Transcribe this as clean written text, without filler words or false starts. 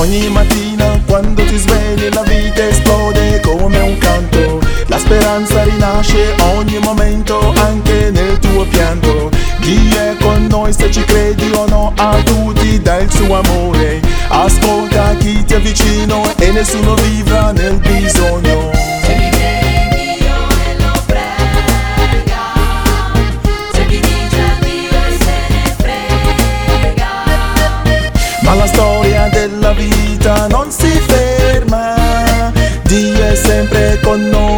Ogni mattina quando ti svegli la vita esplode come un canto. La speranza rinasce ogni momento, anche nel tuo pianto. Dio è con noi se ci credi o no, a tutti dà il suo amore. Ascolta chi ti è vicino e nessuno vivrà nel bisogno. C'è chi crede in Dio e lo prega, c'è chi dice a Dio e se ne frega. Ma la storia della vita non si ferma, Dio è sempre con noi.